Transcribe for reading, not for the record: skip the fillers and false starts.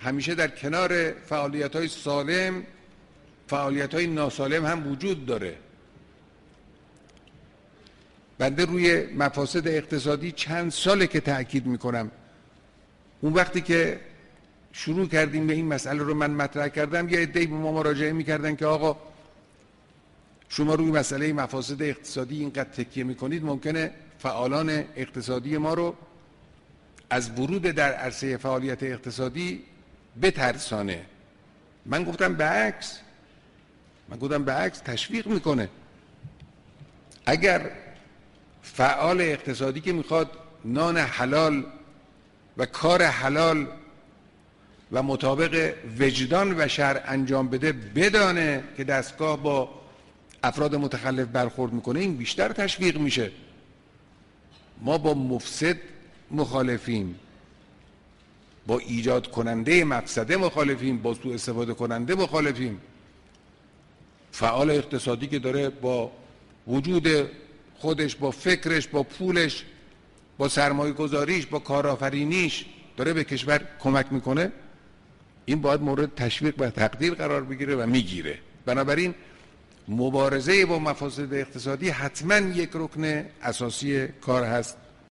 همیشه در کنار فعالیت‌های سالم فعالیت‌های ناسالم هم وجود داره. بنده روی مفاسد اقتصادی چند ساله که تأکید میکنم. اون وقتی که شروع کردیم به این مسئله رو من مطرح کردم، یه عده‌ای به ما مراجعه میکردن که آقا شما روی مسئله مفاسد اقتصادی اینقدر تکیه میکنید، ممکنه فعالان اقتصادی ما رو از ورود در عرصه فعالیت اقتصادی بترسانه. من گفتم بعکس تشویق میکنه. اگر فعال اقتصادی که میخواد نان حلال و کار حلال و مطابق وجدان و شرع انجام بده، بدانه که دستگاه با افراد متخلف برخورد میکنه، این بیشتر تشویق میشه. ما با مفسد مخالفیم، با ایجاد کننده مفسده مخالفیم، با سوء استفاده کننده مخالفیم. فعال اقتصادی که داره با وجود خودش، با فکرش، با پولش، با سرمایه گذاریش، با کارآفرینیش داره به کشور کمک میکنه، این باید مورد تشویق و تقدیر قرار بگیره و میگیره. بنابراین مبارزه با مفاسد اقتصادی حتما یک رکن اساسی کار هست